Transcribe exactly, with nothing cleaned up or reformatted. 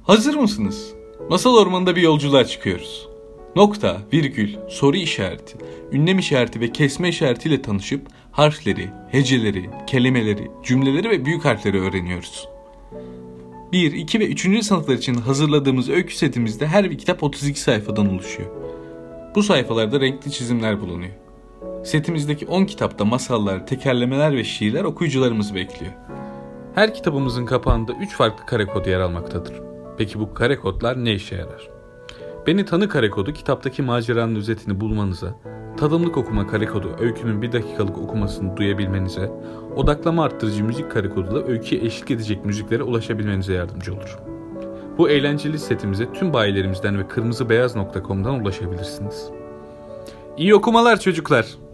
Hazır mısınız? Masal ormanında bir yolculuğa çıkıyoruz. Nokta, virgül, soru işareti, ünlem işareti ve kesme işaretiyle tanışıp harfleri, heceleri, kelimeleri, cümleleri ve büyük harfleri öğreniyoruz. bir, iki ve üçüncü sınıflar için hazırladığımız öykü setimizde her bir kitap otuz iki sayfadan oluşuyor. Bu sayfalarda renkli çizimler bulunuyor. Setimizdeki on kitapta masallar, tekerlemeler ve şiirler okuyucularımızı bekliyor. Her kitabımızın kapağında üç farklı kare kod yer almaktadır. Peki bu kare kodlar ne işe yarar? Beni Tanı kare kodu kitaptaki maceranın özetini bulmanıza, tadımlık okuma kare kodu öykünün bir dakikalık okumasını duyabilmenize, odaklama arttırıcı müzik kare kodu da öyküye eşlik edecek müziklere ulaşabilmenize yardımcı olur. Bu eğlenceli setimize tüm bayilerimizden ve kırmızı beyaz nokta com'dan ulaşabilirsiniz. İyi okumalar çocuklar.